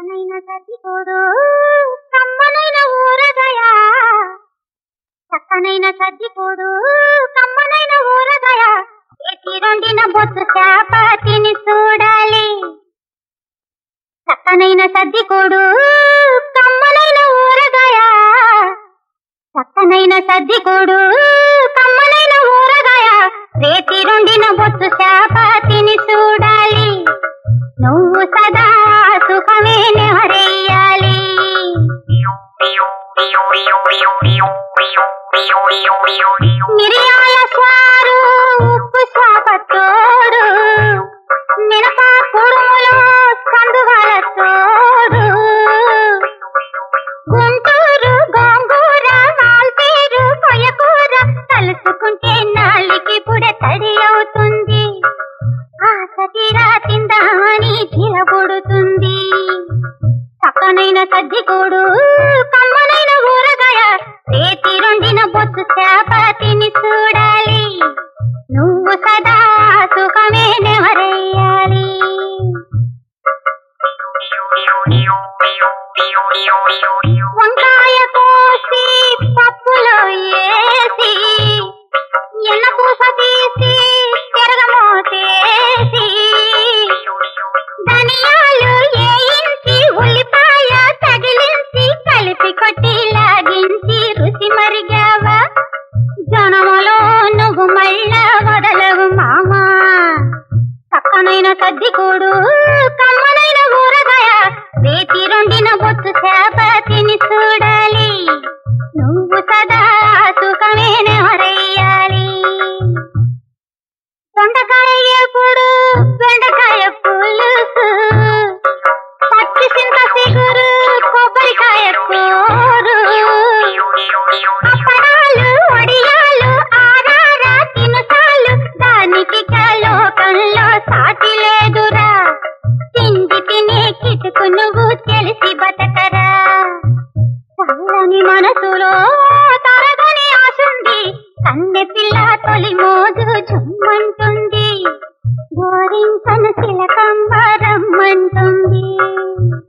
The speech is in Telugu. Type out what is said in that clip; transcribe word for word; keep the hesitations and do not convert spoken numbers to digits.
చక్కనైన సద్దికోడు కమ్మనైన ఊరగాయ చక్కనైన సద్దికోడు కమ్మనైన ఊరగాయ ఎత్తి రొండిన బొత్తు చేప తిని చూడాలి. చక్కనైన సద్దికోడు కమ్మనైన ఊరగాయ చక్కనైన సద్దికోడు కమ్మనైన ఊరగాయ రేతి రొండిన బొత్తు చేప తిని చూడాలి. నువ్వు సదా సుఖమే నెహరేయాలి. మిరియాల సారు ఉప్పు చేప తోడు మినప కుడుములు కందువల తోడు గుంటూరు గోంగూర మాల్పేరు కొయ్యకూర కలుసుకుంటే నాలికి పుడే తడి అవుతుంది. ఆశ తీరా తిందామని జిలబుడుతుంది. చక్కనైన సద్దికోడు కమ్మనైన ఊరగాయ రేతి రొండిన బొత్తు చేప తిని చూడాలి. నువ్వు సదా సుఖమే నెహరేయాలి. వంకాయ కోసి పప్పులో వేసి ఎన్న పూస తీసి తిరగమోసేసి ధనియాలు వేయించి ఉల్లిపాయ తగిలించి కలిపి కొట్టి లాగించి రుచి మరిగావా జనములో నువ్వు మళ్ళా వదలవు మామా. చక్కనైన సద్దికోడు కమ్మనైన ఊరగాయ రేతి రొండిన బొత్తు చేప తిని చూడాలి. నువ్వు సదా సుఖమే నెహరేయాలి. దొండకాయ ఎప్పుడు బెండకాయ పులుసు పచ్చి చింత సిగురు కొబ్బరికాయ కూరు అప్పడాలు వడియాలు ఆరారా తినుసాలు దానికి లోకంలో సాటి లేదురా. తిండి తినే కిటుకు నువ్వు తెలిసి బతకరా. చల్లని మనసులో తరగని ఆశుంది కన్నె పిల్ల తొలి మోజు జుమ్మంటుంది. గోరింకను తిలకమ్మ రమ్మంటుంది.